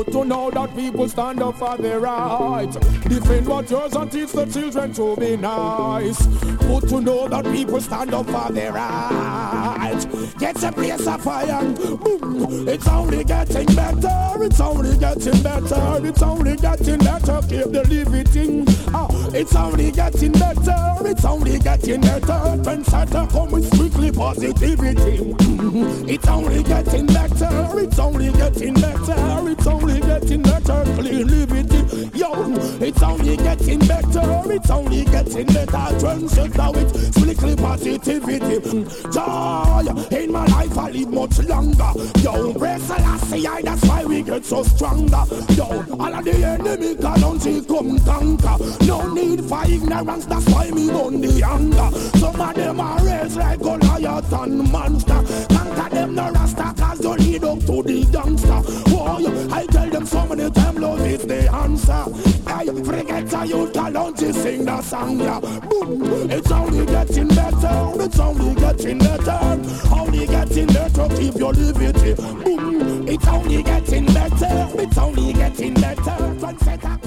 Good to know that people stand up for their rights. Defend what's yours and teach the children to be nice. Good to know that people stand up for their rights. Get a place of fire. Boom. It's only getting better. It's only getting better. It's only getting better. Keep the living. It's only getting better. It's only getting better. Trendsetter come with strictly positivity. It's only getting better. It's only getting better. It's only getting better. Clean liberty. Yo, it's only getting better. It's only getting better. Trendsetter with strictly positivity. Joy in my life I live much longer. Yo, praise the last year, that's why we get so stronger. Yo, all of the enemy can't come conquer. No need for ignorance, that's why me on the anger. Some of them are raised like Goliath and monster. Conquer them no rasta, cause you lead up to the gangster. Oh, I tell them so many times, love is the answer. I forget how you talent to sing the song, yeah. Boom, it's only getting better. It's only getting better. Only getting better, keep your liberty. Boom, it's only getting better. It's only getting better.